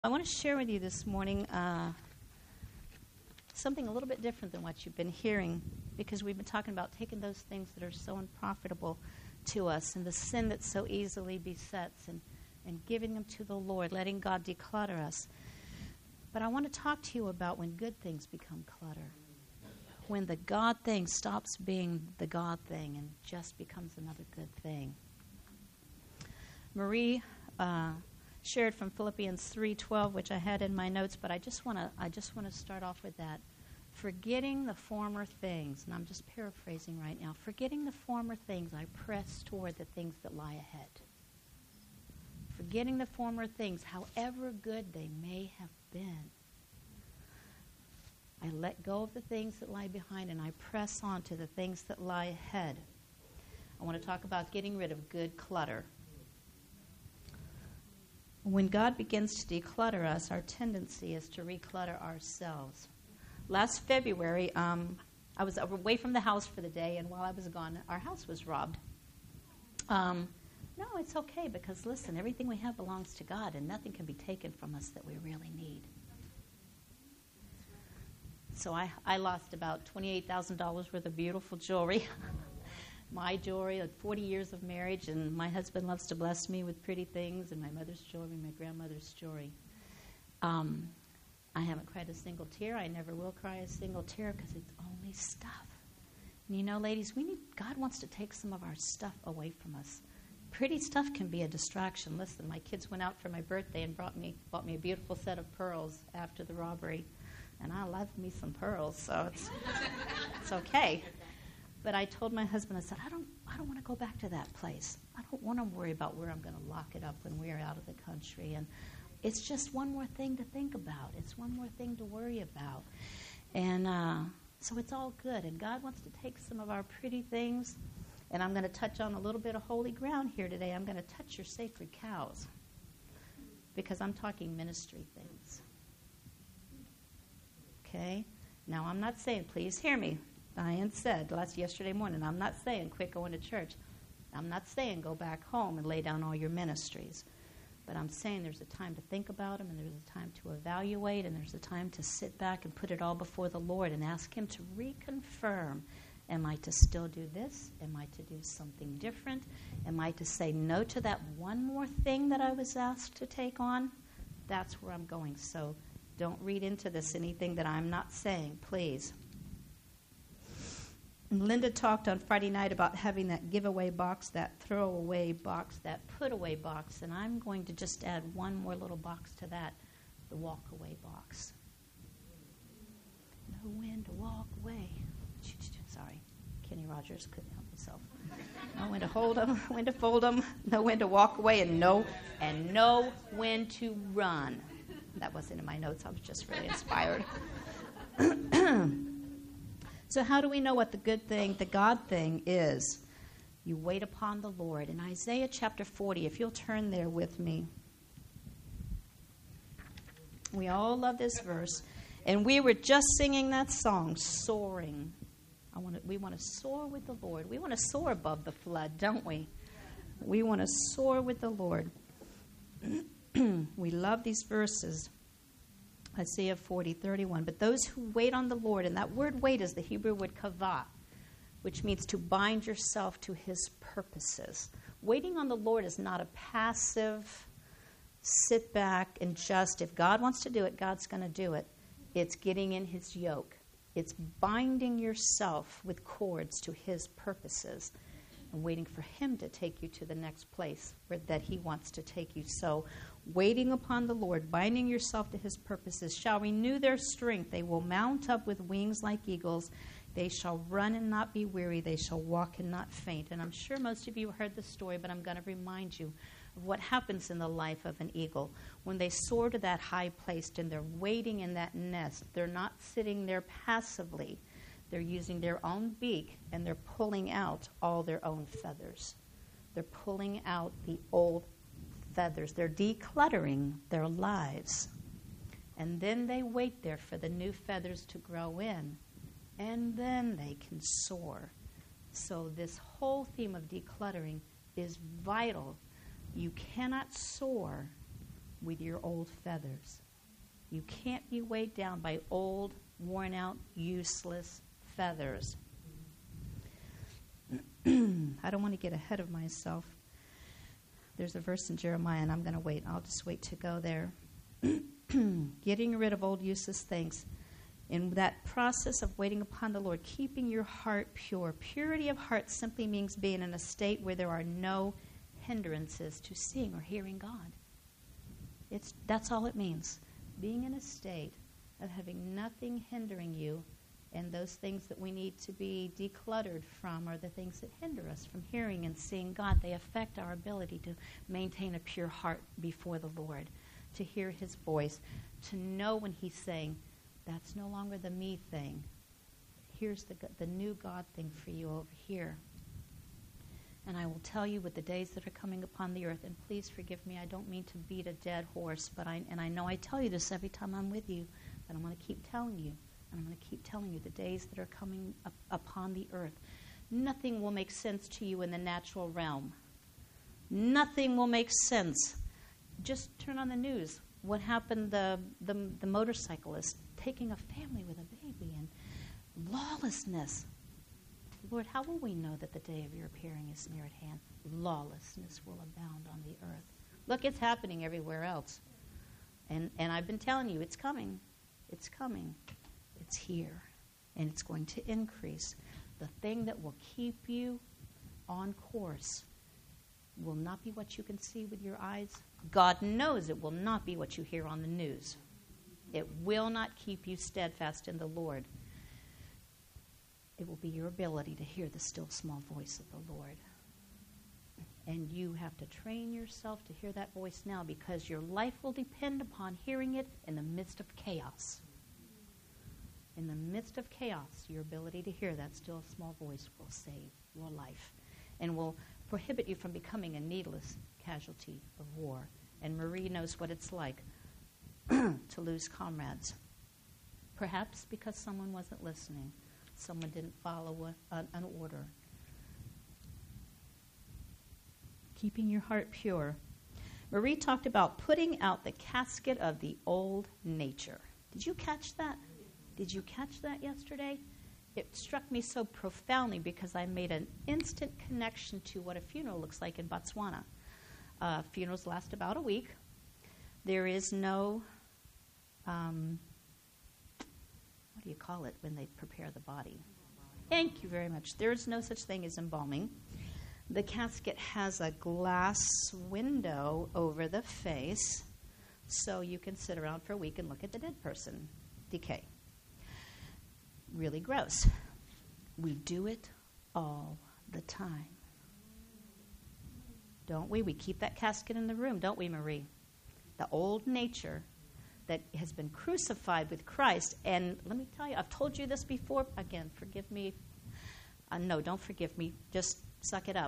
I want to share with you this morning something a little bit different than what you've been hearing, because we've been talking about taking those things that are so unprofitable to us and the sin that so easily besets and giving them to the Lord, letting God declutter us. But I want to talk to you about when good things become clutter, when the God thing stops being the God thing and just becomes another good thing. Marie shared from Philippians 3:12, which I had in my notes, but I just want to start off with that. Forgetting the former things, and I'm just paraphrasing right now. Forgetting the former things, I press toward the things that lie ahead. Forgetting the former things, however good they may have been. I let go of the things that lie behind, and I press on to the things that lie ahead. I want to talk about getting rid of good clutter. When God begins to declutter us, our tendency is to reclutter ourselves. Last February, I was away from the house for the day, and while I was gone, our house was robbed. No, it's okay, because listen, everything we have belongs to God, and nothing can be taken from us that we really need. So I lost about $28,000 worth of beautiful jewelry. My jewelry, 40 years of marriage, and my husband loves to bless me with pretty things, and my mother's jewelry, my grandmother's jewelry. I haven't cried a single tear. I never will cry a single tear, because it's only stuff. And you know, ladies, God wants to take some of our stuff away from us. Pretty stuff can be a distraction. Listen, my kids went out for my birthday and bought me a beautiful set of pearls after the robbery, and I love me some pearls, so it's okay. But I told my husband, I said, I don't want to go back to that place. I don't want to worry about where I'm going to lock it up when we're out of the country. And it's just one more thing to think about. It's one more thing to worry about. And so it's all good. And God wants to take some of our pretty things, and I'm going to touch on a little bit of holy ground here today. I'm going to touch your sacred cows, because I'm talking ministry things. Okay? Now, I'm not saying, please hear me. Diane said yesterday morning, I'm not saying quit going to church. I'm not saying go back home and lay down all your ministries. But I'm saying there's a time to think about them, and there's a time to evaluate, and there's a time to sit back and put it all before the Lord and ask Him to reconfirm. Am I to still do this? Am I to do something different? Am I to say no to that one more thing that I was asked to take on? That's where I'm going. So don't read into this anything that I'm not saying, please. Linda talked on Friday night about having that giveaway box, that throwaway box, that put-away box, and I'm going to just add one more little box to that, the walk-away box. Know when to walk away. Sorry, Kenny Rogers couldn't help himself. Know when to hold them, when to fold them, know when to walk away, and know when to run. That wasn't in my notes. I was just really inspired. So how do we know what the good thing, the God thing is? You wait upon the Lord. In Isaiah chapter 40, if you'll turn there with me. We all love this verse. And we were just singing that song, Soaring. We want to soar with the Lord. We want to soar above the flood, don't we? We want to soar with the Lord. We love these verses. Isaiah 40:31. But those who wait on the Lord, and that word wait is the Hebrew word kavah, which means to bind yourself to His purposes. Waiting on the Lord is not a passive, sit back and just, if God wants to do it, God's going to do it. It's getting in His yoke. It's binding yourself with cords to His purposes and waiting for Him to take you to the next place that He wants to take you. So, waiting upon the Lord, binding yourself to His purposes, shall renew their strength. They will mount up with wings like eagles. They shall run and not be weary. They shall walk and not faint. And I'm sure most of you heard the story, but I'm going to remind you of what happens in the life of an eagle. When they soar to that high place and they're waiting in that nest, they're not sitting there passively. They're using their own beak, and they're pulling out all their own feathers. They're pulling out the old feathers. They're decluttering their lives. And then they wait there for the new feathers to grow in. And then they can soar. So this whole theme of decluttering is vital. You cannot soar with your old feathers. You can't be weighed down by old, worn-out, useless feathers. I don't want to get ahead of myself. There's a verse in Jeremiah, and I'm going to wait. I'll just wait to go there. Getting rid of old, useless things. In that process of waiting upon the Lord, keeping your heart pure. Purity of heart simply means being in a state where there are no hindrances to seeing or hearing God. That's all it means. Being in a state of having nothing hindering you, and those things that we need to be decluttered from are the things that hinder us from hearing and seeing God. They affect our ability to maintain a pure heart before the Lord, to hear his voice, to know when he's saying, that's no longer the me thing. Here's the new God thing for you over here. And I will tell you with the days that are coming upon the earth, and please forgive me, I don't mean to beat a dead horse, but I know I tell you this every time I'm with you, but I'm going to keep telling you, and I'm going to keep telling you the days that are coming upon the earth. Nothing will make sense to you in the natural realm. Nothing will make sense. Just turn on the news. What happened, the motorcyclist taking a family with a baby, and lawlessness. Lord, how will we know that the day of your appearing is near at hand? Lawlessness will abound on the earth. Look, it's happening everywhere else. And I've been telling you, it's coming. It's coming. It's here. And it's going to increase. The thing that will keep you on course will not be what you can see with your eyes. God knows it will not be what you hear on the news. It will not keep you steadfast in the Lord. It will be your ability to hear the still small voice of the Lord. And you have to train yourself to hear that voice now, because your life will depend upon hearing it in the midst of chaos. In the midst of chaos, your ability to hear that still small voice will save your life and will prohibit you from becoming a needless casualty of war. And Marie knows what it's like to lose comrades. Perhaps because someone wasn't listening. Someone didn't follow an order. Keeping your heart pure. Marie talked about putting out the casket of the old nature. Did you catch that? Did you catch that yesterday? It struck me so profoundly because I made an instant connection to what a funeral looks like in Botswana. Funerals last about a week. There is no, what do you call it when they prepare the body? Thank you very much. There is no such thing as embalming. The casket has a glass window over the face, so you can sit around for a week and look at the dead person decay. Really gross. We do it all the time. Don't we? We keep that casket in the room, don't we, Marie? The old nature that has been crucified with Christ. And let me tell you, I've told you this before. Again, forgive me. No, don't forgive me. Just suck it up.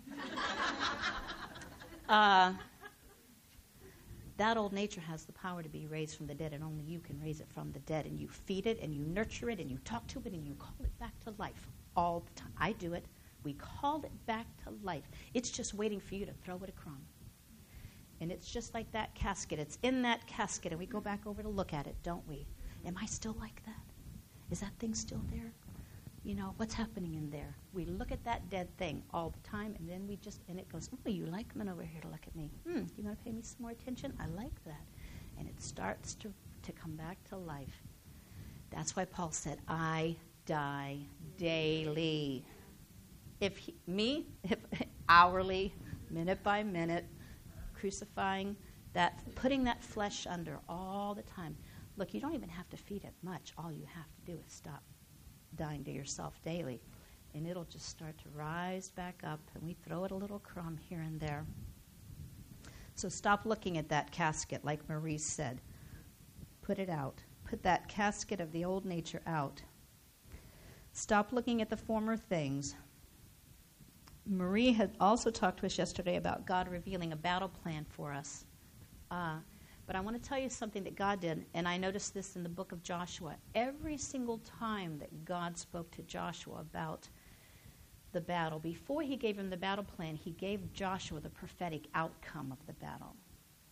That old nature has the power to be raised from the dead, and only you can raise it from the dead. And you feed it, and you nurture it, and you talk to it, and you call it back to life all the time. I do it. We call it back to life. It's just waiting for you to throw it a crumb. And it's just like that casket. It's in that casket, and we go back over to look at it, don't we? Am I still like that? Is that thing still there? You know, what's happening in there? We look at that dead thing all the time, and then and it goes, oh, you like coming over here to look at me. You want to pay me some more attention? I like that. And it starts to come back to life. That's why Paul said, I die daily. If hourly, minute by minute, crucifying that, putting that flesh under all the time. Look, you don't even have to feed it much. All you have to do is stop dying to yourself daily, and it'll just start to rise back up, and we throw it a little crumb here and there. So stop looking at that casket, like Marie said. Put it out. Put that casket of the old nature out. Stop looking at the former things. Marie had also talked to us yesterday about God revealing a battle plan for us. But I want to tell you something that God did, and I noticed this in the book of Joshua. Every single time that God spoke to Joshua about the battle, before he gave him the battle plan, he gave Joshua the prophetic outcome of the battle.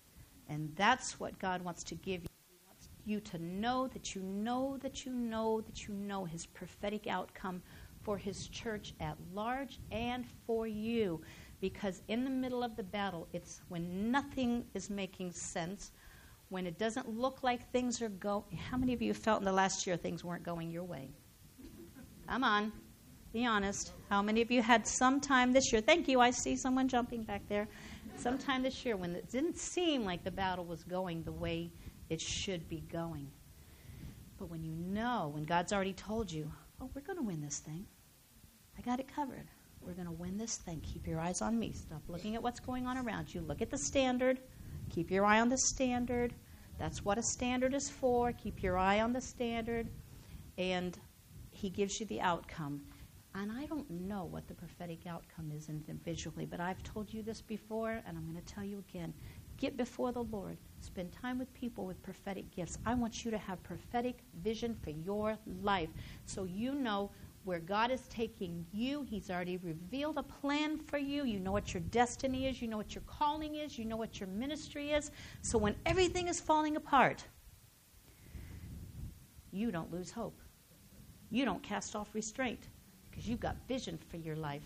And that's what God wants to give you. He wants you to know that you know that you know that you know his prophetic outcome for his church at large and for you. Because in the middle of the battle, it's when nothing is making sense, when it doesn't look like things are going. How many of you felt in the last year things weren't going your way? Come on, be honest. How many of you had some time this year? Thank you, I see someone jumping back there. Sometime this year when it didn't seem like the battle was going the way it should be going. But when you know, when God's already told you, oh, we're going to win this thing. I got it covered. We're going to win this thing. Keep your eyes on me. Stop looking at what's going on around you. Look at the standard. Keep your eye on the standard. That's what a standard is for. Keep your eye on the standard. And he gives you the outcome. And I don't know what the prophetic outcome is individually, but I've told you this before, and I'm going to tell you again. Get before the Lord. Spend time with people with prophetic gifts. I want you to have prophetic vision for your life so you know where God is taking you. He's already revealed a plan for you. You know what your destiny is. You know what your calling is. You know what your ministry is. So when everything is falling apart, you don't lose hope. You don't cast off restraint because you've got vision for your life.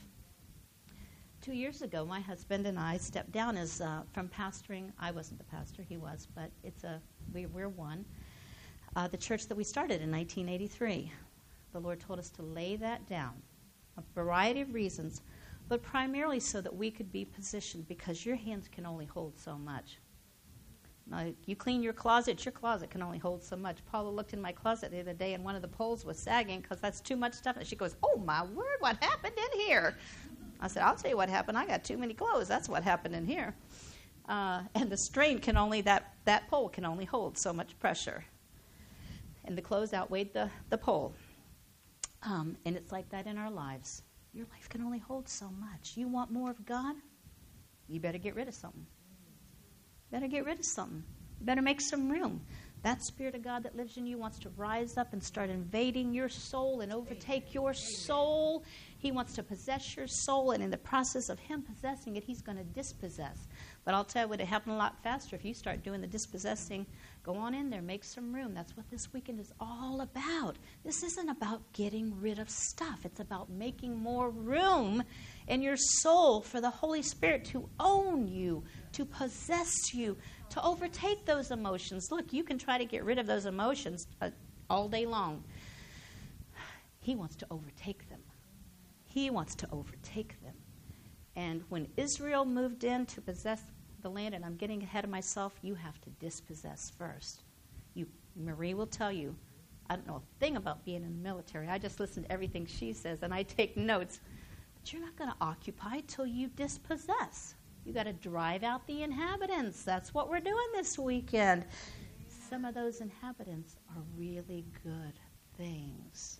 2 years ago, my husband and I stepped down as from pastoring. I wasn't the pastor, he was, but we're one. The church that we started in 1983. The Lord told us to lay that down. A variety of reasons, but primarily so that we could be positioned because your hands can only hold so much. Now, you clean your closet can only hold so much. Paula looked in my closet the other day and one of the poles was sagging because that's too much stuff. And she goes, oh my word, what happened in here? I said, I'll tell you what happened. I got too many clothes. That's what happened in here. And the strain can only, that pole can only hold so much pressure. And the clothes outweighed the pole. And it's like that in our lives. Your life can only hold so much. You want more of God? You better get rid of something. Better get rid of something. You better make some room. That Spirit of God that lives in you wants to rise up and start invading your soul and overtake your soul. He wants to possess your soul, and in the process of him possessing it, he's going to dispossess. But I'll tell you, it would happen a lot faster if you start doing the dispossessing. Go on in there, make some room. That's what this weekend is all about. This isn't about getting rid of stuff. It's about making more room in your soul for the Holy Spirit to own you, to possess you, to overtake those emotions. Look, you can try to get rid of those emotions all day long. He wants to overtake them. He wants to overtake them. And when Israel moved in to possess the land, and I'm getting ahead of myself, you have to dispossess first. Marie will tell you, I don't know a thing about being in the military. I just listen to everything she says, and I take notes. But you're not going to occupy till you dispossess. You got to drive out the inhabitants. That's what we're doing this weekend. Some of those inhabitants are really good things.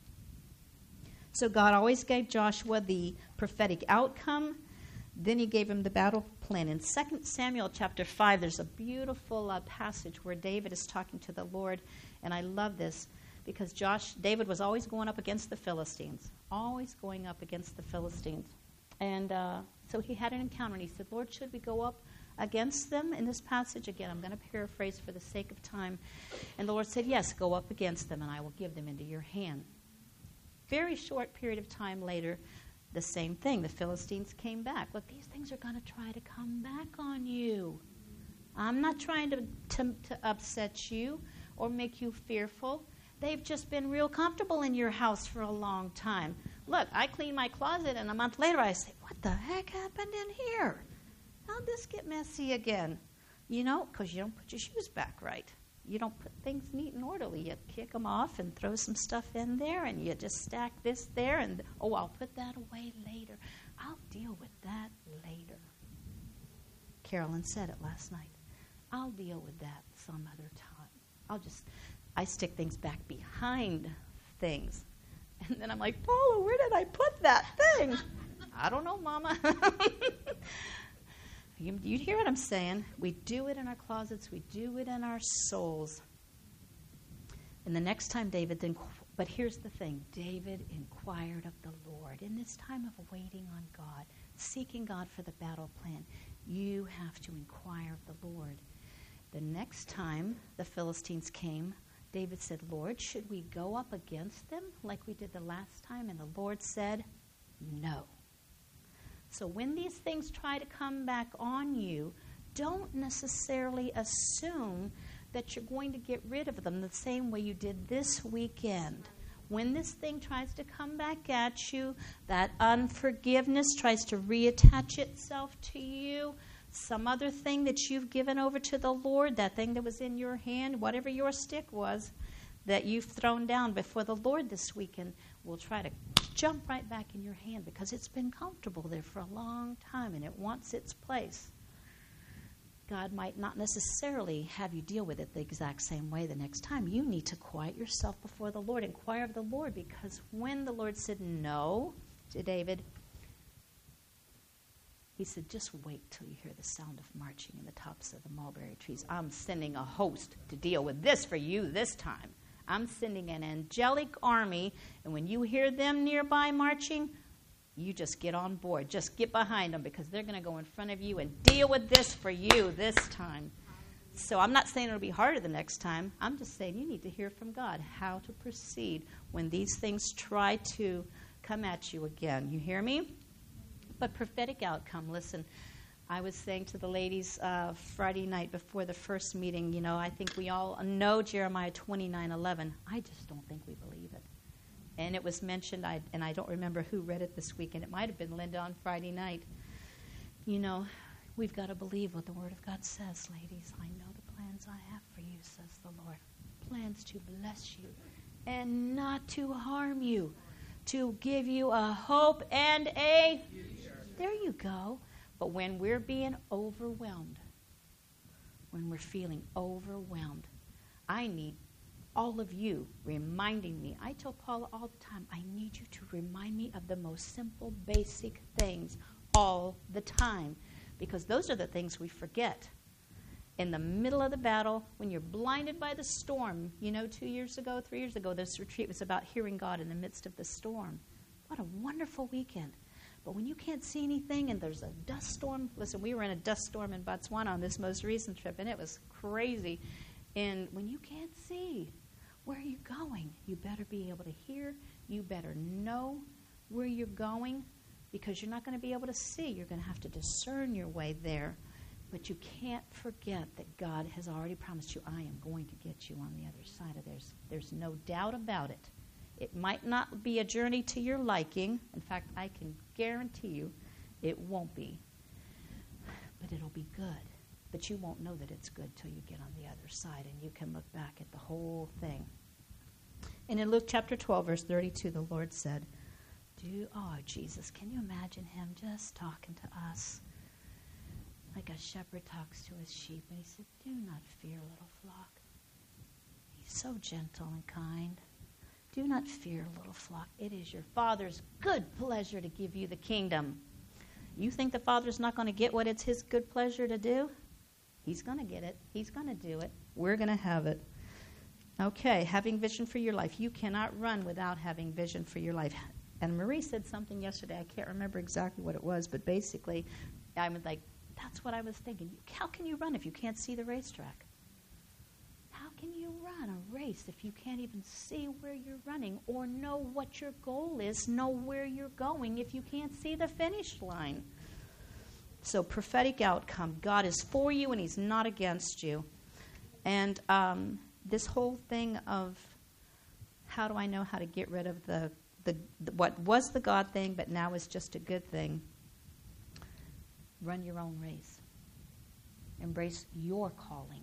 So God always gave Joshua the prophetic outcome. Then he gave him the battle plan. In 2 Samuel chapter 5, there's a beautiful passage where David is talking to the Lord. And I love this because David was always going up against the Philistines. Always going up against the Philistines. And so he had an encounter and he said, Lord, should we go up against them in this passage? Again, I'm going to paraphrase for the sake of time. And the Lord said, yes, go up against them and I will give them into your hand. Very short period of time later, the same thing. The Philistines came back. Look, these things are going to try to come back on you. I'm not trying to upset you or make you fearful. They've just been real comfortable in your house for a long time. Look, I clean my closet, and a month later I say, what the heck happened in here? How'd this get messy again? You know, because you don't put your shoes back right. You don't put things neat and orderly. You kick them off and throw some stuff in there, and you just stack this there, and, I'll put that away later. I'll deal with that later. Carolyn said it last night. I'll deal with that some other time. I stick things back behind things. And then I'm like, Paula, where did I put that thing? I don't know, Mama. You hear what I'm saying? We do it in our closets. We do it in our souls. And the next time but here's the thing. David inquired of the Lord. In this time of waiting on God, seeking God for the battle plan, you have to inquire of the Lord. The next time the Philistines came, David said, Lord, should we go up against them like we did the last time? And the Lord said, no. So when these things try to come back on you, don't necessarily assume that you're going to get rid of them the same way you did this weekend. When this thing tries to come back at you, that unforgiveness tries to reattach itself to you, some other thing that you've given over to the Lord, that thing that was in your hand, whatever your stick was, that you've thrown down before the Lord this weekend, will try to jump right back in your hand because it's been comfortable there for a long time and it wants its place. God might not necessarily have you deal with it the exact same way the next time. You need to quiet yourself before the Lord, inquire of the Lord, because when the Lord said no to David, he said, just wait till you hear the sound of marching in the tops of the mulberry trees. I'm sending a host to deal with this for you this time. I'm sending an angelic army, and when you hear them nearby marching, you just get on board. Just get behind them because they're going to go in front of you and deal with this for you this time. So I'm not saying it'll be harder the next time. I'm just saying you need to hear from God how to proceed when these things try to come at you again. You hear me? But prophetic outcome, listen, I was saying to the ladies Friday night before the first meeting, I think we all know Jeremiah 29:11. I just don't think we believe it. And it was mentioned, and I don't remember who read it this weekend. It might have been Linda on Friday night. We've got to believe what the Word of God says, ladies. I know the plans I have for you, says the Lord. Plans to bless you and not to harm you, to give you a hope and a future. There you go. But when we're being overwhelmed, when we're feeling overwhelmed, I need all of you reminding me. I tell Paula all the time, I need you to remind me of the most simple, basic things all the time, because those are the things we forget. In the middle of the battle, when you're blinded by the storm, 3 years ago, this retreat was about hearing God in the midst of the storm. What a wonderful weekend. But when you can't see anything and there's a dust storm, listen, we were in a dust storm in Botswana on this most recent trip, and it was crazy. And when you can't see, where are you going? You better be able to hear. You better know where you're going, because you're not going to be able to see. You're going to have to discern your way there. But you can't forget that God has already promised you, I am going to get you on the other side of this. There's no doubt about it. It might not be a journey to your liking. In fact, I can guarantee you it won't be. But it'll be good. But you won't know that it's good till you get on the other side and you can look back at the whole thing. And in Luke chapter 12, verse 32, the Lord said, Jesus, can you imagine him just talking to us like a shepherd talks to his sheep? And he said, do not fear, little flock. He's so gentle and kind. Do not fear, little flock. It is your Father's good pleasure to give you the kingdom. You think the Father's not going to get what it's his good pleasure to do? He's going to get it. He's going to do it. We're going to have it. Okay, having vision for your life. You cannot run without having vision for your life. And Marie said something yesterday. I can't remember exactly what it was, but basically, I was like, that's what I was thinking. How can you run if you can't see the racetrack? How can you run a race if you can't even see where you're running or know what your goal is, know where you're going if you can't see the finish line? So prophetic outcome. God is for you and he's not against you. And this whole thing of how do I know how to get rid of the what was the God thing but now is just a good thing? Run your own race. Embrace your calling.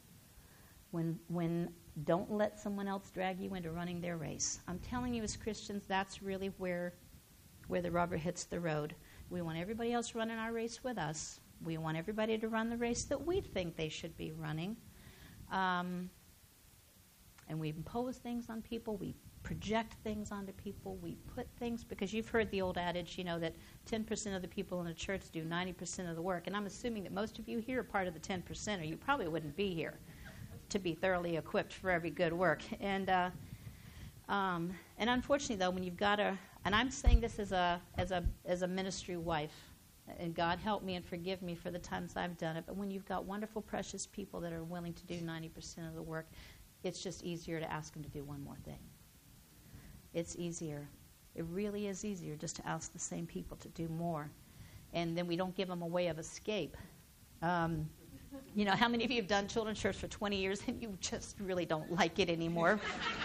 When don't let someone else drag you into running their race. I'm telling you, as Christians, that's really where the rubber hits the road. We want everybody else running our race with us. We want everybody to run the race that we think they should be running. And we impose things on people. We project things onto people. We put things, because you've heard the old adage, that 10% of the people in a church do 90% of the work. And I'm assuming that most of you here are part of the 10%, or you probably wouldn't be here to be thoroughly equipped for every good work. And unfortunately, though, when you've got and I'm saying this as a ministry wife, And God help me and forgive me for the times I've done it. But when you've got wonderful, precious people that are willing to do 90% of the work, it's just easier to ask them to do one more thing. It's easier. It really is easier just to ask the same people to do more. And then we don't give them a way of escape. How many of you have done children's church for 20 years and you just really don't like it anymore?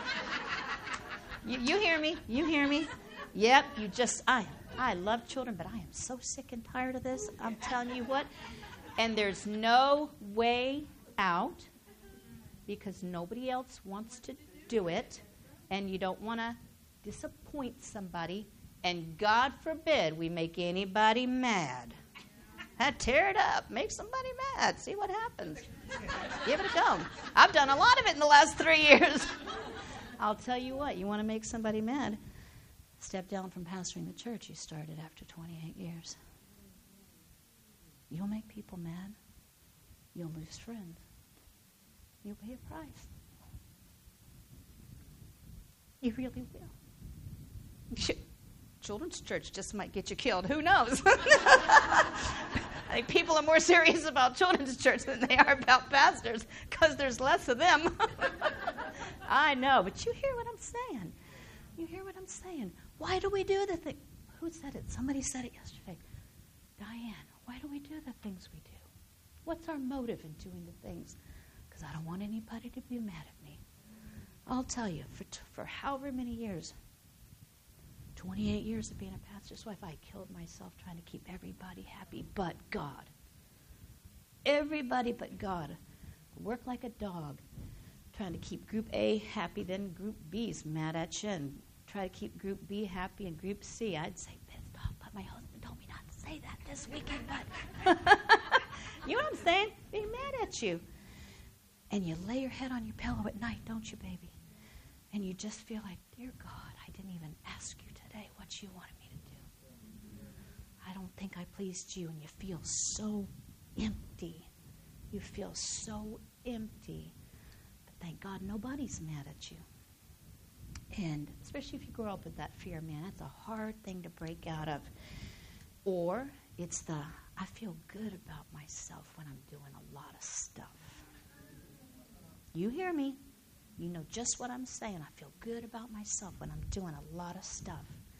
You hear me? You hear me? Yep, I love children, but I am so sick and tired of this. I'm telling you what. And there's no way out because nobody else wants to do it, and you don't want to disappoint somebody, and God forbid we make anybody mad. Tear it up. Make somebody mad. See what happens. Give it a go. I've done a lot of it in the last 3 years. I'll tell you what. You want to make somebody mad? Step down from pastoring the church you started after 28 years. You'll make people mad. You'll lose friends. You'll pay a price. You really will. Children's church just might get you killed. Who knows? I think people are more serious about children's church than they are about pastors because there's less of them. I know, but you hear what I'm saying. You hear what I'm saying. Why do we do the thing? Who said it? Somebody said it yesterday. Diane, why do we do the things we do? What's our motive in doing the things? Because I don't want anybody to be mad at me. I'll tell you, for however many years, 28 years of being a pastor's wife, I killed myself trying to keep everybody happy but God. Everybody but God. Work like a dog, trying to keep Group A happy, then Group B's mad at you, and try to keep Group B happy and Group C. I'd say, stop, but my husband told me not to say that this weekend, but you know what I'm saying? Being mad at you. And you lay your head on your pillow at night, don't you, baby? And you just feel like, dear God, I didn't even ask you today what you wanted me to do. I don't think I pleased you, and you feel so empty. You feel so empty. But thank God nobody's mad at you. And especially if you grow up with that fear, man, that's a hard thing to break out of. Or it's I feel good about myself when I'm doing a lot of stuff. You hear me. You know just what I'm saying. I feel good about myself when I'm doing a lot of stuff.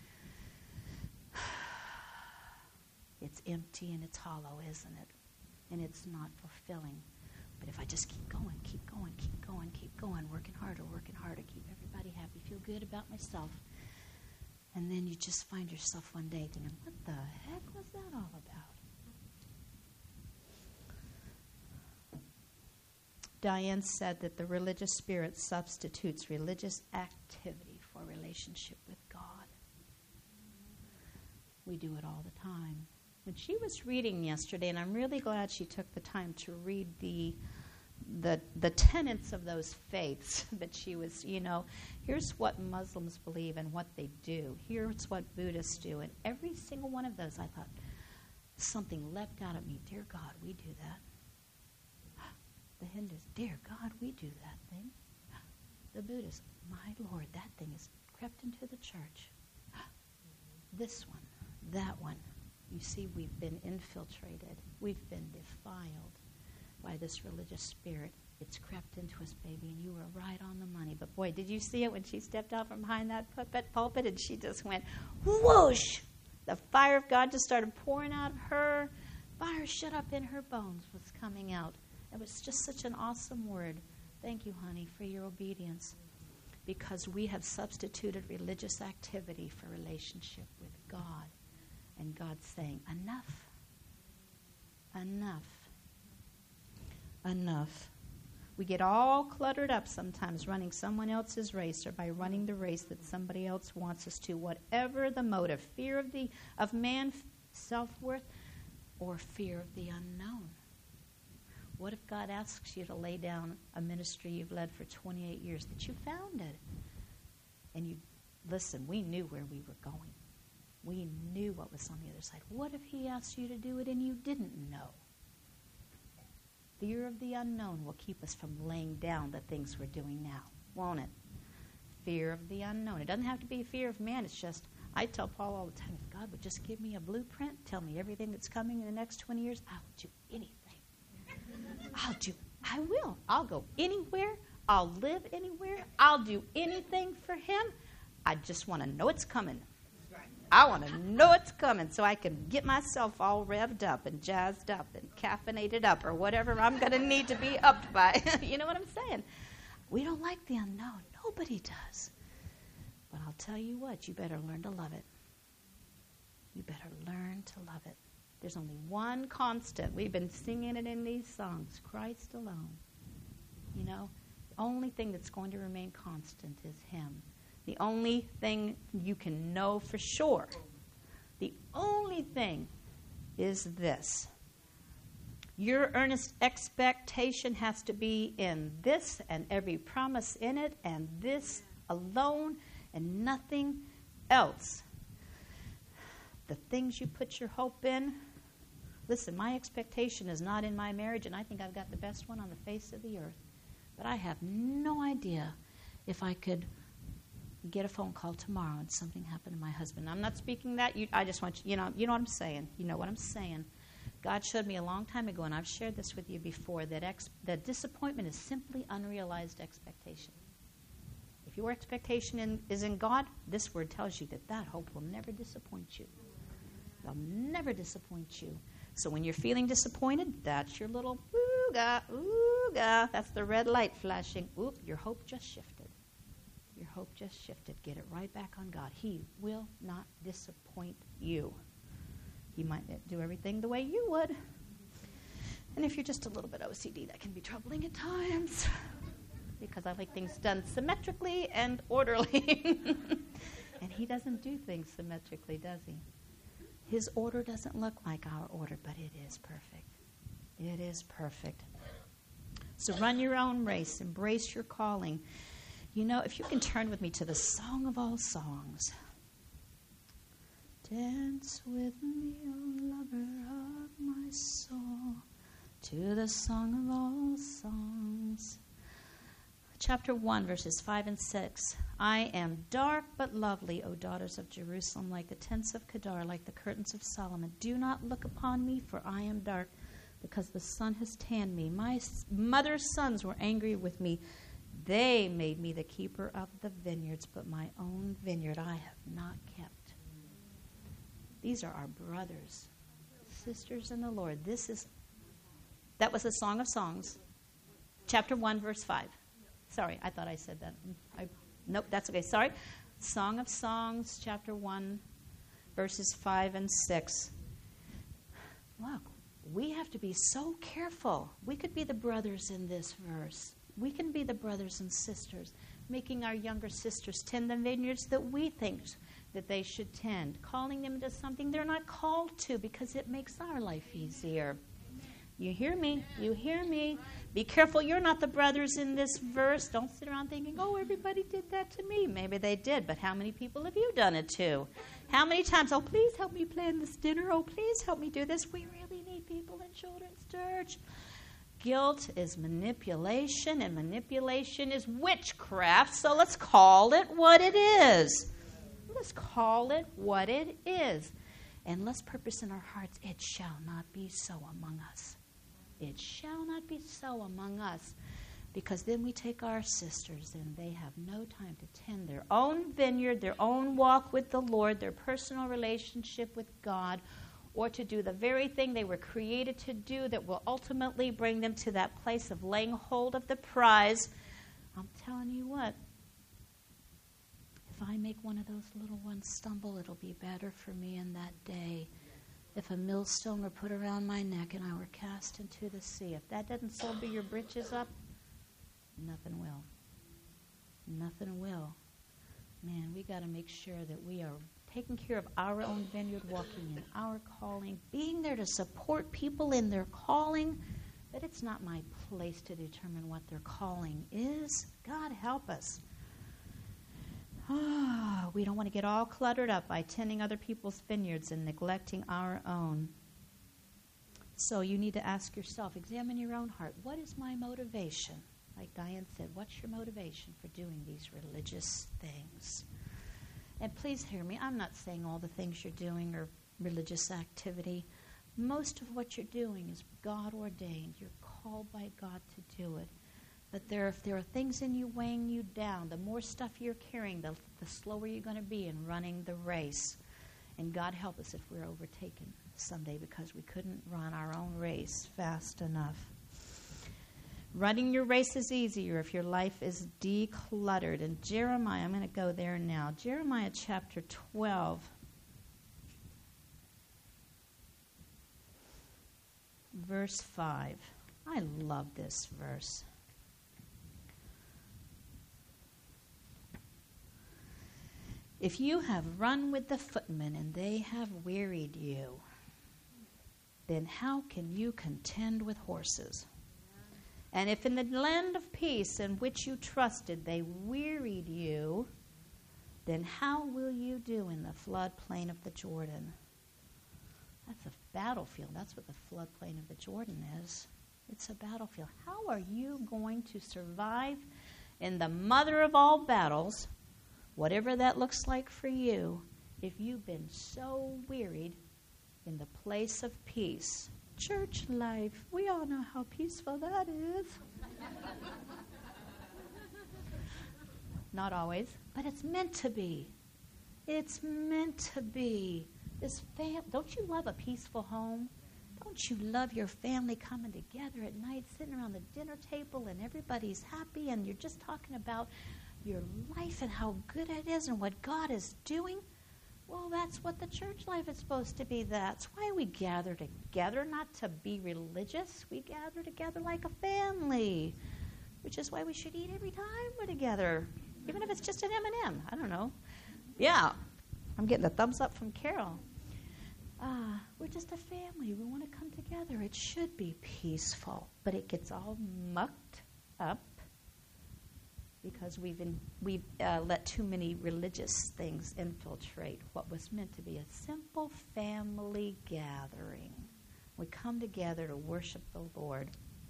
It's empty and it's hollow, isn't it? And it's not fulfilling. But if I just keep going, working harder, keep everybody happy, feel good about myself, and then you just find yourself one day thinking, what the heck was that all about? Diane said that the religious spirit substitutes religious activity for relationship with God. We do it all the time. When she was reading yesterday, and I'm really glad she took the time to read the tenets of those faiths that she was, here's what Muslims believe and what they do. Here's what Buddhists do. And every single one of those, I thought, something leapt out at me. Dear God, we do that. The Hindus, dear God, we do that thing. The Buddhists, my Lord, that thing has crept into the church. This one, that one. You see, we've been infiltrated. We've been defiled by this religious spirit. It's crept into us, baby, and you were right on the money. But boy, did you see it when she stepped out from behind that pulpit and she just went whoosh. The fire of God just started pouring out of her. Fire shut up in her bones was coming out. It was just such an awesome word. Thank you, honey, for your obedience. Because we have substituted religious activity for relationship with God. And God's saying, enough. Enough. Enough. We get all cluttered up sometimes running someone else's race or by running the race that somebody else wants us to. Whatever the motive, fear of man, self-worth, or fear of the unknown. What if God asks you to lay down a ministry you've led for 28 years that you founded? And listen, we knew where we were going. We knew what was on the other side. What if he asked you to do it and you didn't know? Fear of the unknown will keep us from laying down the things we're doing now, won't it? Fear of the unknown. It doesn't have to be fear of man. It's just, I tell Paul all the time, if God would just give me a blueprint, tell me everything that's coming in the next 20 years, I'll do anything. I will. I'll go anywhere. I'll live anywhere. I'll do anything for him. I just want to know it's coming. I want to know it's coming so I can get myself all revved up and jazzed up and caffeinated up or whatever I'm going to need to be upped by. You know what I'm saying? We don't like the unknown. Nobody does. But I'll tell you what, you better learn to love it. You better learn to love it. There's only one constant. We've been singing it in these songs, Christ alone. You know, the only thing that's going to remain constant is him. The only thing you can know for sure, the only thing is this. Your earnest expectation has to be in this and every promise in it and this alone and nothing else. The things you put your hope in, listen, my expectation is not in my marriage, and I think I've got the best one on the face of the earth. But I have no idea if I could get a phone call tomorrow and something happened to my husband. I'm not speaking that. I just want you know what I'm saying. You know what I'm saying. God showed me a long time ago, and I've shared this with you before, that disappointment is simply unrealized expectation. If your expectation is in God, this word tells you that hope will never disappoint you. They'll never disappoint you. So when you're feeling disappointed, that's your little ooga, ooga. That's the red light flashing. Oop, your hope just shifted. Your hope just shifted. Get it right back on God. He will not disappoint you. He might not do everything the way you would. And if you're just a little bit OCD, that can be troubling at times. Because I like things done symmetrically and orderly. And he doesn't do things symmetrically, does he? His order doesn't look like our order, but it is perfect. It is perfect. So run your own race. Embrace your calling. You know, if you can turn with me to the Song of All Songs. Dance with me, O lover of my soul, to the Song of All Songs. Chapter 1, verses 5 and 6. I am dark but lovely, O daughters of Jerusalem, like the tents of Kedar, like the curtains of Solomon. Do not look upon me, for I am dark, because the sun has tanned me. My mother's sons were angry with me. They made me the keeper of the vineyards, but my own vineyard I have not kept. These are our brothers, sisters in the Lord. That was the Song of Songs, chapter 1, verse 5. Sorry, I thought I said that. Nope, that's okay. Sorry. Song of Songs, chapter 1, verses 5 and 6. Look, we have to be so careful. We could be the brothers in this verse. We can be the brothers and sisters, making our younger sisters tend the vineyards that we think that they should tend, calling them to something they're not called to because it makes our life easier. You hear me? You hear me? Be careful you're not the brothers in this verse. Don't sit around thinking, oh, everybody did that to me. Maybe they did, but how many people have you done it to? How many times, oh, please help me plan this dinner. Oh, please help me do this. We really need people in children's church. Guilt is manipulation, and manipulation is witchcraft, so let's call it what it is. Let's call it what it is. And let's purpose in our hearts, it shall not be so among us. It shall not be so among us. Because then we take our sisters and they have no time to tend their own vineyard, their own walk with the Lord, their personal relationship with God, or to do the very thing they were created to do that will ultimately bring them to that place of laying hold of the prize. I'm telling you what, if I make one of those little ones stumble, it'll be better for me in that day. If a millstone were put around my neck and I were cast into the sea, if that doesn't sober your britches up, nothing will. Nothing will. Man, we got to make sure that we are taking care of our own vineyard, walking in our calling, being there to support people in their calling. But it's not my place to determine what their calling is. God help us. We don't want to get all cluttered up by tending other people's vineyards and neglecting our own. So you need to ask yourself, examine your own heart. What is my motivation? Like Diane said, what's your motivation for doing these religious things? And please hear me, I'm not saying all the things you're doing are religious activity. Most of what you're doing is God ordained. You're called by God to do it. But if there are things in you weighing you down, the more stuff you're carrying, the slower you're going to be in running the race. And God help us if we're overtaken someday because we couldn't run our own race fast enough. Running your race is easier if your life is decluttered. And Jeremiah, I'm going to go there now. Jeremiah chapter 12. Verse 5. I love this verse. If you have run with the footmen and they have wearied you, then how can you contend with horses? And if in the land of peace in which you trusted they wearied you, then how will you do in the floodplain of the Jordan? That's a battlefield. That's what the floodplain of the Jordan is. It's a battlefield. How are you going to survive in the mother of all battles, whatever that looks like for you, if you've been so wearied in the place of peace? Church life, we all know how peaceful that is. Not always, but it's meant to be. It's meant to be. Don't you love a peaceful home? Don't you love your family coming together at night, sitting around the dinner table, and everybody's happy, and you're just talking about your life and how good it is and what God is doing? Well, that's what the church life is supposed to be. That's why we gather together, not to be religious. We gather together like a family, which is why we should eat every time we're together, even if it's just an M&M. I don't know. Yeah, I'm getting a thumbs up from Carol. We're just a family. We want to come together. It should be peaceful, but it gets all mucked up because we've let too many religious things infiltrate what was meant to be a simple family gathering. We come together to worship the Lord.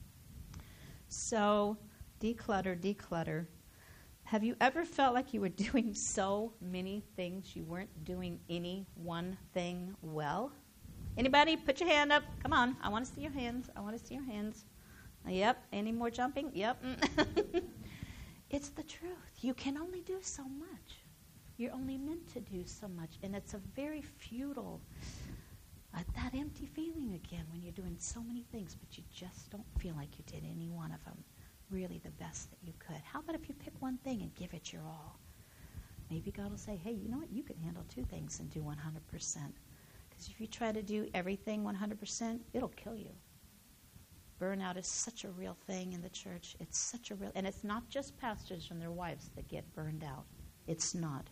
So, declutter. Have you ever felt like you were doing so many things you weren't doing any one thing well? Anybody? Put your hand up. Come on. I want to see your hands. Yep. Any more jumping? Yep. It's the truth. You can only do so much. You're only meant to do so much. And it's a very futile, that empty feeling again when you're doing so many things, but you just don't feel like you did any one of them really the best that you could. How about if you pick one thing and give it your all? Maybe God will say, hey, you know what? You can handle two things and do 100%. Because if you try to do everything 100%, it'll kill you. Burnout is such a real thing in the church. And it's not just pastors and their wives that get burned out. It's not.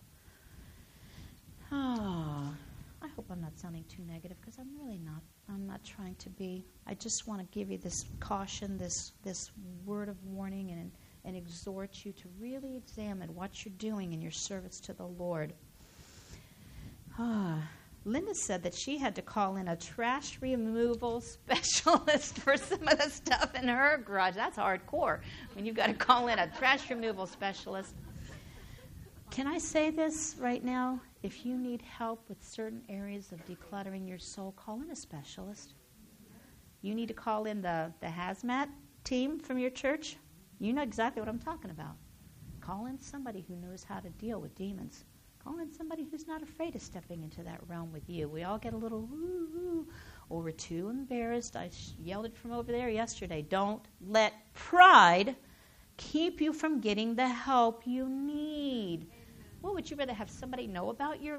I hope I'm not sounding too negative because I'm really not. I'm not trying to be. I just want to give you this caution, this word of warning, and exhort you to really examine what you're doing in your service to the Lord. Linda said that she had to call in a trash removal specialist for some of the stuff in her garage. That's hardcore when you've got to call in a trash removal specialist. Can I say this right now? If you need help with certain areas of decluttering your soul, call in a specialist. You need to call in the hazmat team from your church. You know exactly what I'm talking about. Call in somebody who knows how to deal with demons. Call in somebody who's not afraid of stepping into that realm with you. We all get a little woo-woo, or we're too embarrassed. I yelled it from over there yesterday. Don't let pride keep you from getting the help you need. What would you rather have somebody know about your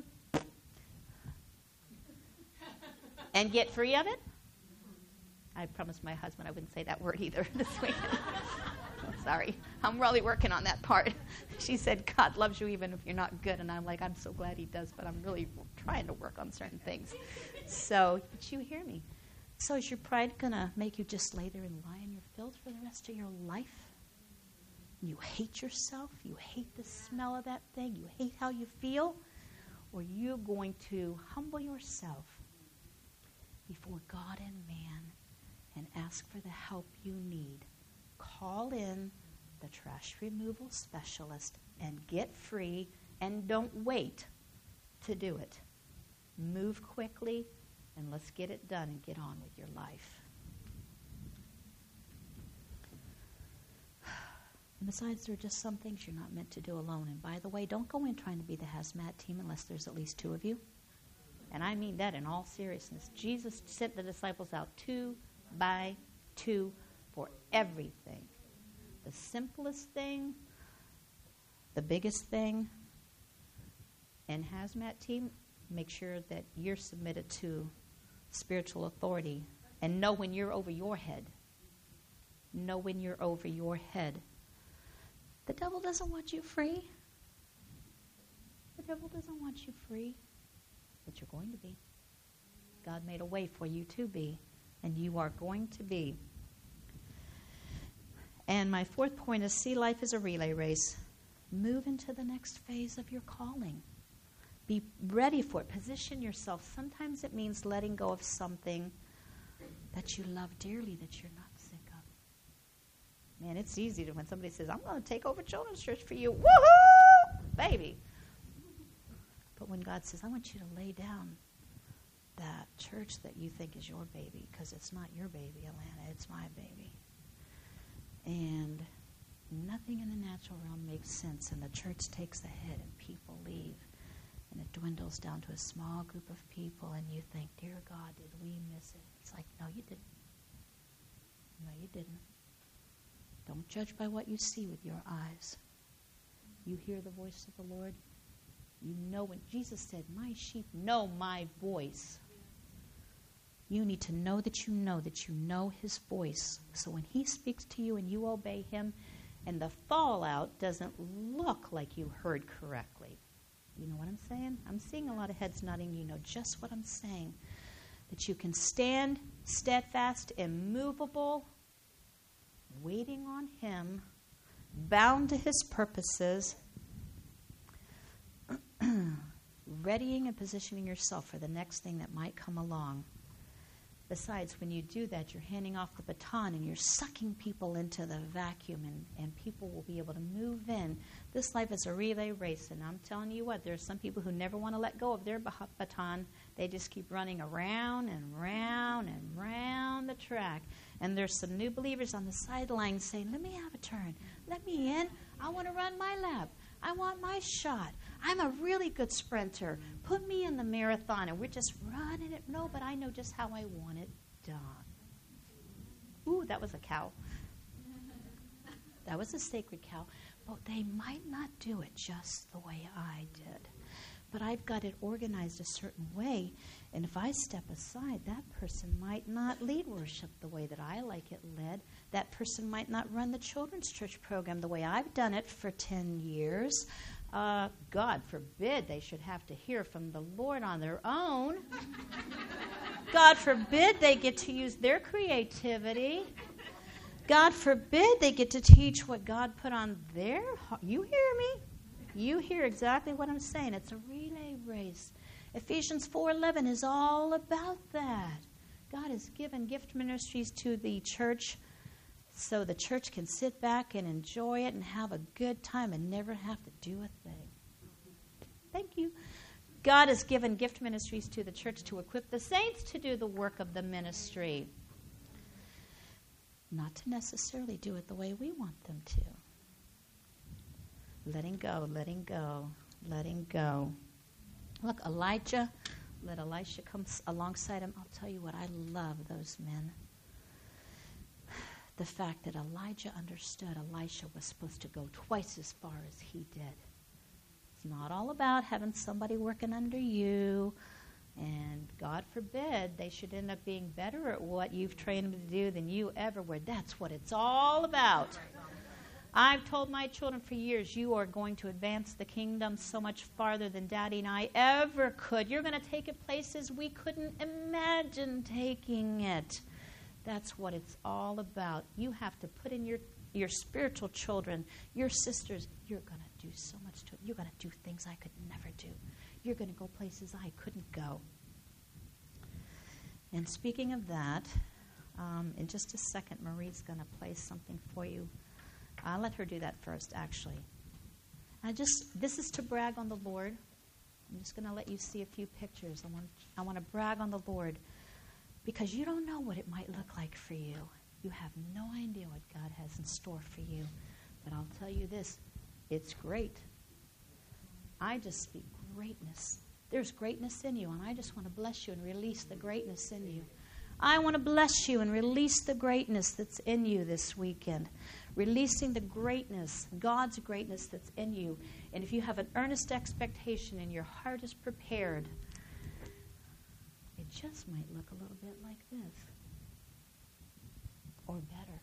and get free of it? I promised my husband I wouldn't say that word either this week. Sorry. I'm really working on that part. She said, God loves you even if you're not good. And I'm like, I'm so glad he does, but I'm really trying to work on certain things. So, did you hear me? So is your pride going to make you just lay there and lie in your filth for the rest of your life? You hate yourself? You hate the smell of that thing? You hate how you feel? Or you're going to humble yourself before God and man and ask for the help you need. Call in the trash removal specialist and get free, and don't wait to do it. Move quickly, and let's get it done and get on with your life. And besides, there are just some things you're not meant to do alone. And by the way, don't go in trying to be the hazmat team unless there's at least 2 of you. And I mean that in all seriousness. Jesus sent the disciples out 2 by 2 for everything. The simplest thing, the biggest thing. And hazmat team, make sure that you're submitted to spiritual authority. And know when you're over your head. Know when you're over your head. The devil doesn't want you free. The devil doesn't want you free. But you're going to be. God made a way for you to be. And you are going to be. And my 4th point is, see life as a relay race. Move into the next phase of your calling. Be ready for it. Position yourself. Sometimes it means letting go of something that you love dearly that you're not sick of. Man, it's easy to when somebody says, I'm going to take over children's church for you. Woohoo! Baby. But when God says, I want you to lay down that church that you think is your baby, because it's not your baby, Alana, it's my baby. And nothing in the natural realm makes sense, and the church takes the head and people leave. And it dwindles down to a small group of people, and you think, dear God, did we miss it? It's like, no, you didn't. No, you didn't. Don't judge by what you see with your eyes. You hear the voice of the Lord. You know when Jesus said, my sheep know my voice. You need to know that you know his voice. So when he speaks to you and you obey him, and the fallout doesn't look like you heard correctly. You know what I'm saying? I'm seeing a lot of heads nodding. You know just what I'm saying. That you can stand steadfast, immovable, waiting on him, bound to his purposes, readying and positioning yourself for the next thing that might come along. Besides, when you do that, you're handing off the baton and you're sucking people into the vacuum, and people will be able to move in. This life is a relay race, and I'm telling you what, there are some people who never want to let go of their baton. They just keep running around and round and round the track. And there's some new believers on the sidelines saying, let me have a turn. Let me in. I want to run my lap. I want my shot. I'm a really good sprinter. Put me in the marathon. And we're just running it. No, but I know just how I want it done. Ooh, that was a cow. That was a sacred cow. But they might not do it just the way I did. But I've got it organized a certain way. And if I step aside, that person might not lead worship the way that I like it led. That person might not run the children's church program the way I've done it for 10 years. God forbid they should have to hear from the Lord on their own. God forbid they get to use their creativity. God forbid they get to teach what God put on their heart. You hear me? You hear exactly what I'm saying. It's a relay race. Ephesians 4:11 is all about that. God has given gift ministries to the church so the church can sit back and enjoy it and have a good time and never have to do a thing. Thank you. God has given gift ministries to the church to equip the saints to do the work of the ministry. Not to necessarily do it the way we want them to. Letting go, letting go, letting go. Look, Elijah, let Elisha come alongside him. I'll tell you what, I love those men. The fact that Elijah understood Elisha was supposed to go twice as far as he did. It's not all about having somebody working under you, and God forbid they should end up being better at what you've trained them to do than you ever were. That's what it's all about. I've told my children for years, you are going to advance the kingdom so much farther than Daddy and I ever could. You're going to take it places we couldn't imagine taking it. That's what it's all about. You have to put in your spiritual children, your sisters, you're going to do so much to it. You're going to do things I could never do. You're going to go places I couldn't go. And speaking of that, in just a second, Marie's going to play something for you. I'll let her do that first, actually. This is to brag on the Lord. I'm just going to let you see a few pictures. I want to brag on the Lord because you don't know what it might look like for you. You have no idea what God has in store for you. But I'll tell you this, it's great. I just speak greatness. There's greatness in you, and I just want to bless you and release the greatness in you. I want to bless you and release the greatness that's in you this weekend. Releasing the greatness, God's greatness that's in you. And if you have an earnest expectation and your heart is prepared, it just might look a little bit like this. Or better.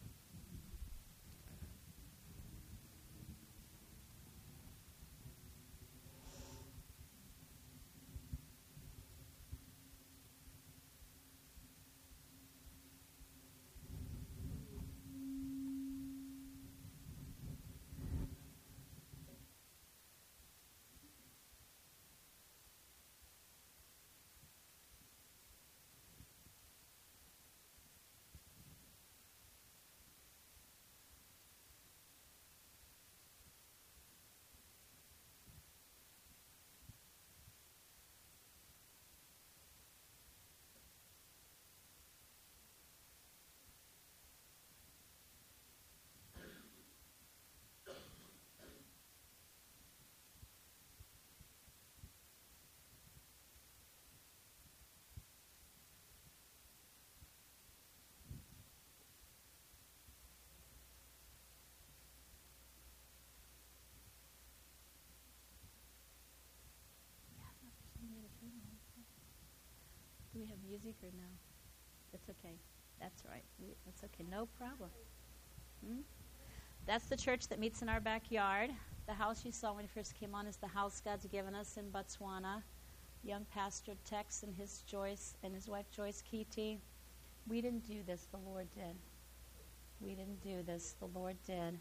Do we have music or no? That's okay. That's right. That's okay. No problem. That's the church that meets in our backyard. The house you saw when you first came on is the house God's given us in Botswana. Young pastor Tex and his wife Joyce Kiti. We didn't do this. The Lord did. We didn't do this. The Lord did.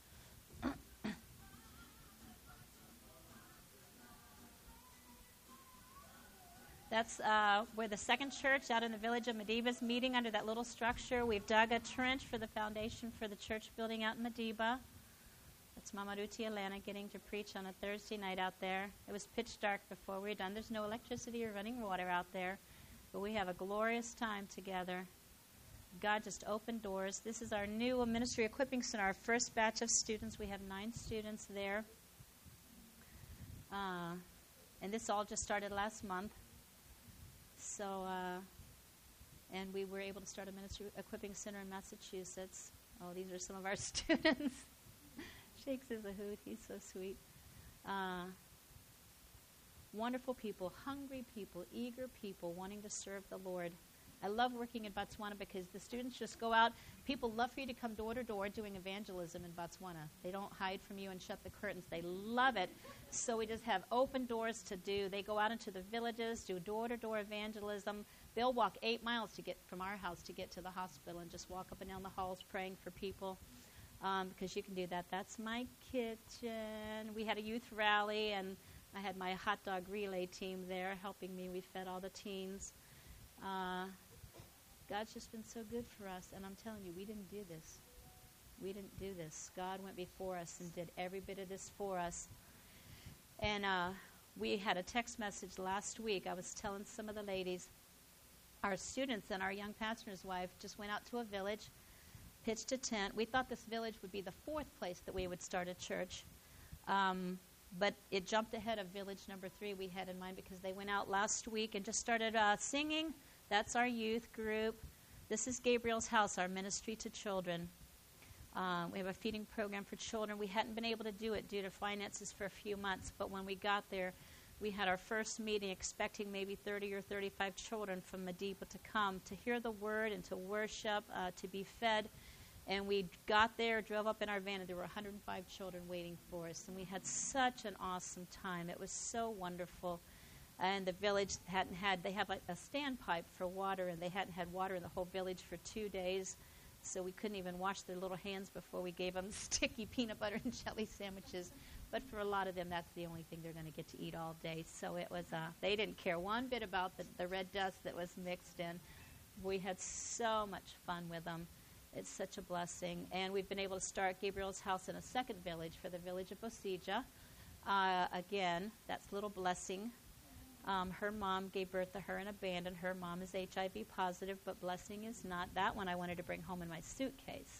That's where the second church out in the village of Madiba is meeting under that little structure. We've dug a trench for the foundation for the church building out in Madiba. That's Mama Ruti Alana getting to preach on a Thursday night out there. It was pitch dark before we were done. There's no electricity or running water out there, but we have a glorious time together. God just opened doors. This is our new ministry equipping center, our first batch of students. We have 9 students there. And this all just started last month. So, and we were able to start a ministry equipping center in Massachusetts. Oh, these are some of our students. Shakes his a hoot. He's so sweet. Wonderful people, hungry people, eager people wanting to serve the Lord. I love working in Botswana because the students just go out. People love for you to come door to door doing evangelism in Botswana. They don't hide from you and shut the curtains. They love it. So we just have open doors to do. They go out into the villages, do door-to-door evangelism. They'll walk 8 miles to get from our house to get to the hospital and just walk up and down the halls praying for people because you can do that. That's my kitchen. We had a youth rally, and I had my hot dog relay team there helping me. We fed all the teens. God's just been so good for us, and I'm telling you, we didn't do this. We didn't do this. God went before us and did every bit of this for us. And we had a text message last week. I was telling some of the ladies, our students and our young pastor's wife just went out to a village, pitched a tent. We thought this village would be the 4th place that we would start a church. But it jumped ahead of village number 3 we had in mind because they went out last week and just started singing. That's our youth group. This is Gabriel's House, our ministry to children. We have a feeding program for children. We hadn't been able to do it due to finances for a few months, but when we got there, we had our first meeting expecting maybe 30 or 35 children from Madiba to come to hear the word and to worship, to be fed. And we got there, drove up in our van, and there were 105 children waiting for us. And we had such an awesome time. It was so wonderful. And the village they have a standpipe for water, and they hadn't had water in the whole village for 2 days. So we couldn't even wash their little hands before we gave them sticky peanut butter and jelly sandwiches. But for a lot of them, that's the only thing they're going to get to eat all day. So it was, they didn't care one bit about the red dust that was mixed in. We had so much fun with them. It's such a blessing. And we've been able to start Gabriel's House in a second village for the village of Osija. Again, that's Little Blessing. Her mom gave birth to her and abandoned her. Mom is HIV positive, but Blessing is not. That one I wanted to bring home in my suitcase.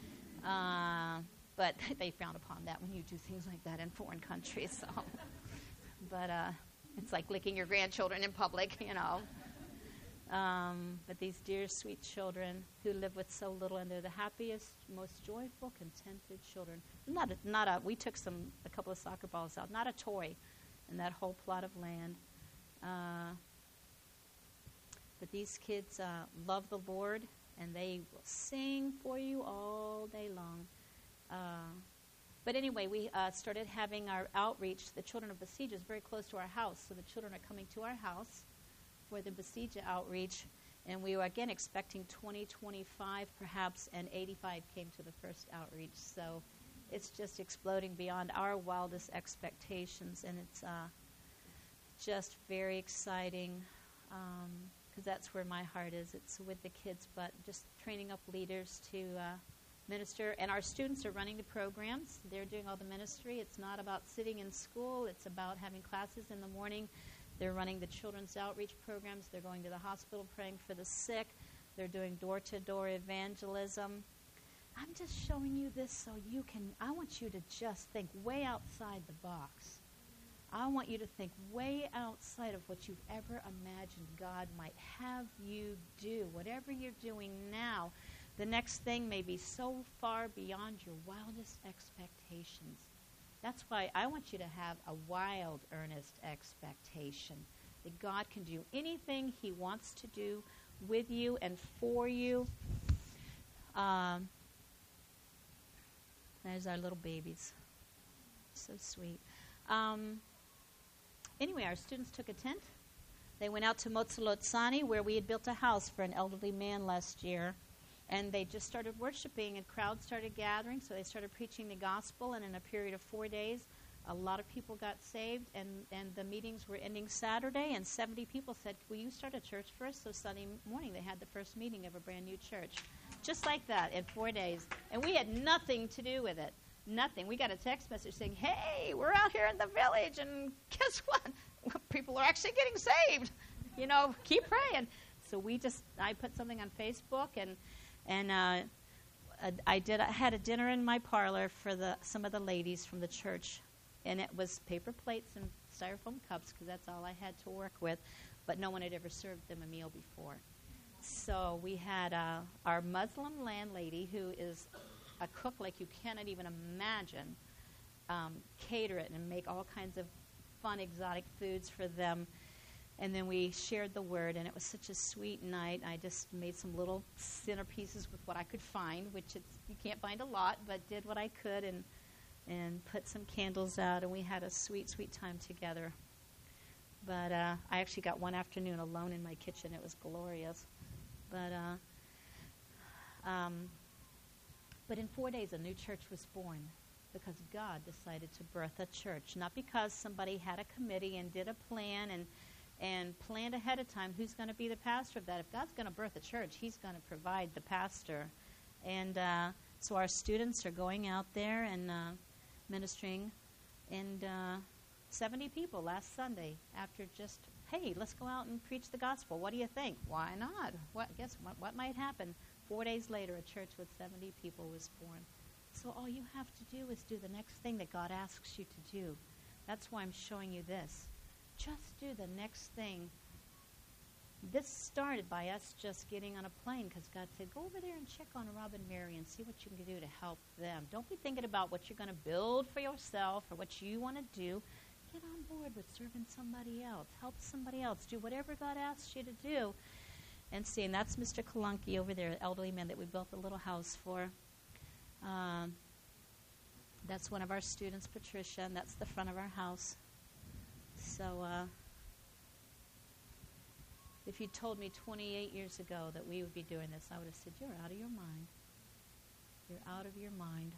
But they frown upon that when you do things like that in foreign countries. So, but it's like licking your grandchildren in public, you know. But these dear, sweet children who live with so little, and they're the happiest, most joyful, contented children. We took a couple of soccer balls out, not a toy, in that whole plot of land. But these kids love the Lord, and they will sing for you all day long. But anyway, we started having our outreach. The children of Basija is very close to our house, so the children are coming to our house for the Basija outreach. And we were, again, expecting 20, 25 perhaps, and 85 came to the first outreach. So it's just exploding beyond our wildest expectations, and it's just very exciting because that's where my heart is. It's with the kids, but just training up leaders to minister. And our students are running the programs. They're doing all the ministry. It's not about sitting in school. It's about having classes in the morning. They're running the children's outreach programs. They're going to the hospital praying for the sick. They're doing door-to-door evangelism. I'm just showing you this so you can, I want you to just think way outside the box. I want you to think way outside of what you've ever imagined God might have you do. Whatever you're doing now, the next thing may be so far beyond your wildest expectations. That's why I want you to have a wild, earnest expectation that God can do anything He wants to do with you and for you. There's our little babies. So sweet. Anyway, our students took a tent. They went out to Motsolotsani, where we had built a house for an elderly man last year. And they just started worshiping, and crowds started gathering, so they started preaching the gospel, and in a period of 4 days, a lot of people got saved, and the meetings were ending Saturday, and 70 people said, will you start a church for us? So Sunday morning, they had the first meeting of a brand new church. Just like that, in 4 days. And we had nothing to do with it. Nothing. We got a text message saying, hey, we're out here in the village, and guess what? People are actually getting saved. You know, keep praying. So I put something on Facebook, and I had a dinner in my parlor for some of the ladies from the church, and it was paper plates and styrofoam cups because that's all I had to work with, but no one had ever served them a meal before. So we had our Muslim landlady, who is a cook like you cannot even imagine, cater it and make all kinds of fun, exotic foods for them. And then we shared the word, and it was such a sweet night. I just made some little centerpieces with what I could find, which you can't find a lot, but did what I could and put some candles out, and we had a sweet, sweet time together. But I actually got one afternoon alone in my kitchen. It was glorious. But in 4 days, a new church was born because God decided to birth a church, not because somebody had a committee and did a plan and planned ahead of time who's going to be the pastor of that. If God's going to birth a church, He's going to provide the pastor. And so our students are going out there and ministering. And 70 people last Sunday after just, hey, let's go out and preach the gospel. What do you think? Why not? What might happen? 4 days later, a church with 70 people was born. So all you have to do is do the next thing that God asks you to do. That's why I'm showing you this. Just do the next thing. This started by us just getting on a plane because God said, go over there and check on Rob and Mary and see what you can do to help them. Don't be thinking about what you're going to build for yourself or what you want to do. Get on board with serving somebody else. Help somebody else. Do whatever God asks you to do. And see, and that's Mr. Kalunki over there, the elderly man that we built the little house for. That's one of our students, Patricia, and that's the front of our house. So if you told me 28 years ago that we would be doing this, I would have said, you're out of your mind. You're out of your mind.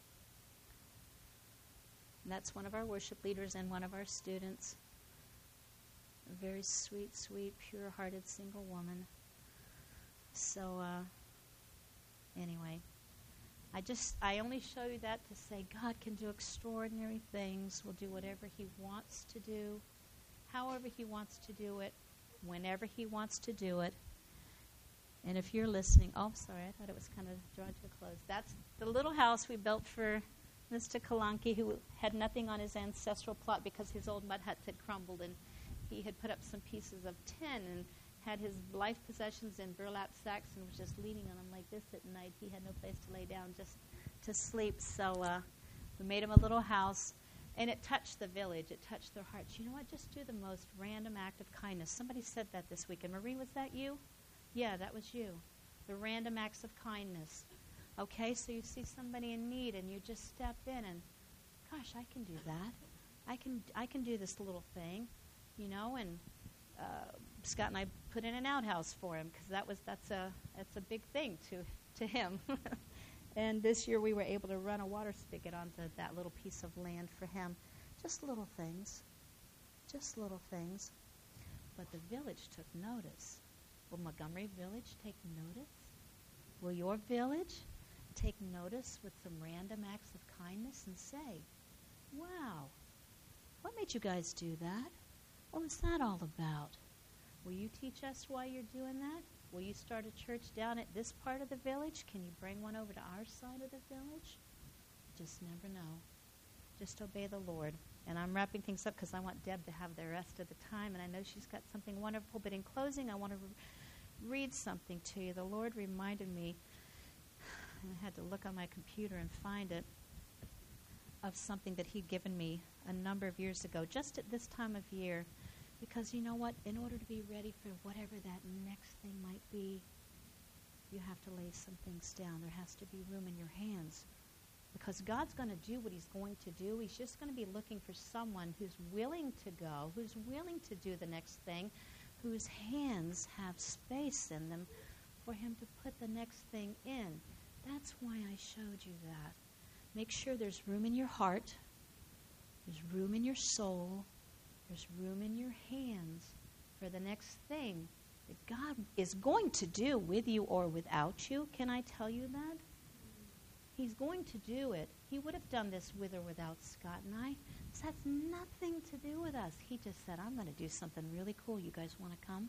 And that's one of our worship leaders and one of our students. A very sweet, sweet, pure-hearted single woman. So anyway, I only show you that to say God can do extraordinary things. Will do whatever He wants to do. however He wants to do it, whenever He wants to do it. And if you're listening, oh, sorry, I thought it was kind of drawing to a close. That's the little house we built for Mr. Kalanki, who had nothing on his ancestral plot because his old mud hut had crumbled, and he had put up some pieces of tin and had his life possessions in burlap sacks and was just leaning on them like this at night. He had no place to lay down, just to sleep. So we made him a little house, and it touched the village. It touched their hearts. You know what? Just do the most random act of kindness. Somebody said that this weekend. Marie, was that you? Yeah, that was you. The random acts of kindness. Okay, so you see somebody in need, and you just step in, and gosh, I can do that. I can do this little thing, you know. And Scott and I put in an outhouse for him because that's a big thing to him. And this year we were able to run a water spigot onto that little piece of land for him. Just little things. Just little things. But the village took notice. Will Montgomery Village take notice? Will your village take notice with some random acts of kindness and say, wow, what made you guys do that? What was that all about? Will you teach us why you're doing that? Will you start a church down at this part of the village? Can you bring one over to our side of the village? Just never know. Just obey the Lord. And I'm wrapping things up because I want Deb to have the rest of the time, and I know she's got something wonderful. But in closing, I want to read something to you. The Lord reminded me, and I had to look on my computer and find it, of something that He'd given me a number of years ago, just at this time of year. Because you know what? In order to be ready for whatever that next thing might be, you have to lay some things down. There has to be room in your hands. Because God's going to do what He's going to do. He's just going to be looking for someone who's willing to go, who's willing to do the next thing, whose hands have space in them for Him to put the next thing in. That's why I showed you that. Make sure there's room in your heart, there's room in your soul, there's room in your hands for the next thing that God is going to do with you or without you. Can I tell you that? He's going to do it. He would have done this with or without Scott and I. This has nothing to do with us. He just said, I'm going to do something really cool. You guys want to come?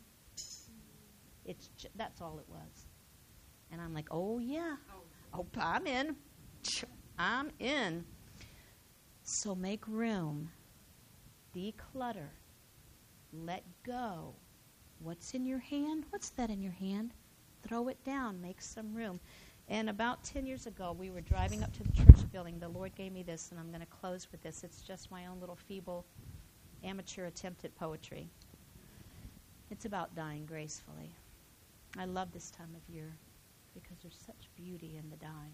That's all it was. And I'm like, oh, yeah. Oh, I'm in. I'm in. So make room. Declutter. Let go. What's in your hand? What's that in your hand? Throw it down. Make some room. And about 10 years ago, we were driving up to the church building. The Lord gave me this, and I'm going to close with this. It's just my own little feeble amateur attempt at poetry. It's about dying gracefully. I love this time of year because there's such beauty in the dying.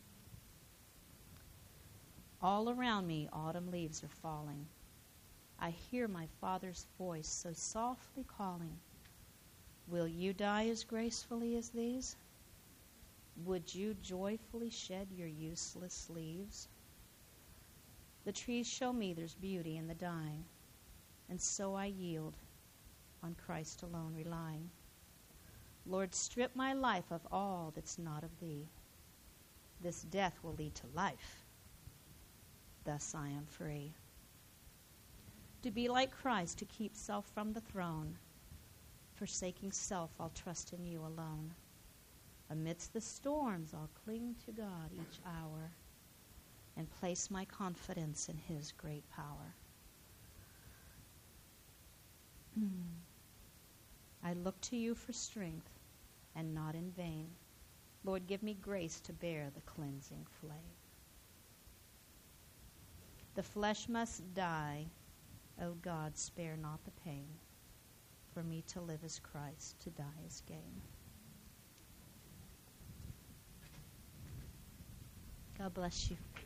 All around me, autumn leaves are falling. I hear my Father's voice so softly calling. Will you die as gracefully as these? Would you joyfully shed your useless leaves? The trees show me there's beauty in the dying, and so I yield, on Christ alone relying. Lord, strip my life of all that's not of Thee. This death will lead to life. Thus I am free. To be like Christ, to keep self from the throne. Forsaking self, I'll trust in You alone. Amidst the storms, I'll cling to God each hour and place my confidence in His great power. I look to You for strength and not in vain. Lord, give me grace to bear the cleansing flame. The flesh must die. O God, spare not the pain. For me to live as Christ, to die as gain. God bless you.